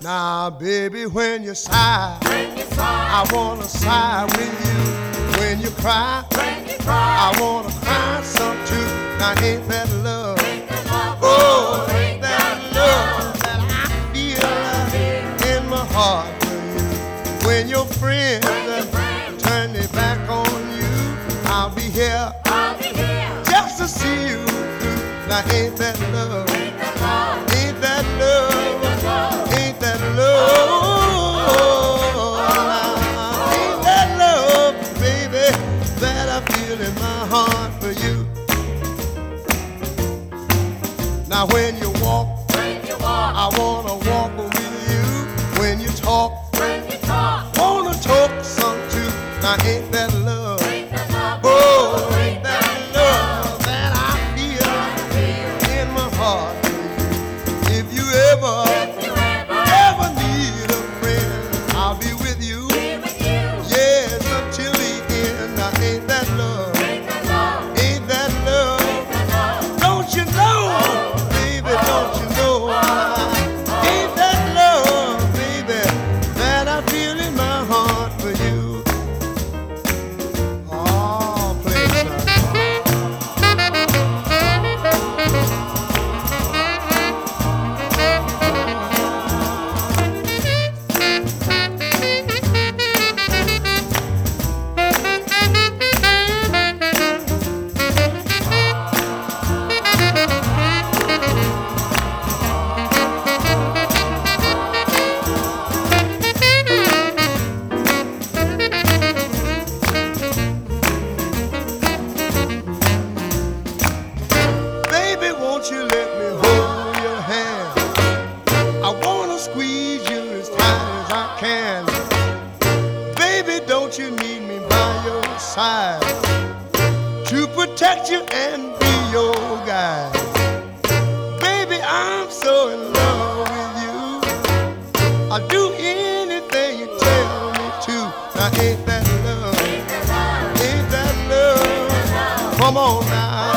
Now, baby, when you sigh, I wanna sigh with you. When you cry, I wanna cry some too. Now, ain't that love? Oh, ain't that love that I feel in my heart for you? When your friends turn their back on you, I'll be here just to see you through. Now, ain't that love? Ain't that love? Ain't that love? Ain't that love, baby, that I feel in my heart for you? Now when you walk, I wanna walk with you. When you talk, wanna talk some too. Now ain't that love? Oh, ain't that love that I feel in my heart for you? If you ever need a friend, I'll be with you. Yes, until the end. Now ain't that love? Ain't that love? Don't you know, baby, don't you know? Ain't that love, baby, that I feel in my heart for you? Oh, play it, won't you let me hold your hand? I wanna squeeze you as tight as I can. Baby, don't you need me by your side to protect you and be your guide? Baby, I'm so in love with you. I'll do anything you tell me to. Now ain't that love? Ain't that love? Come on now.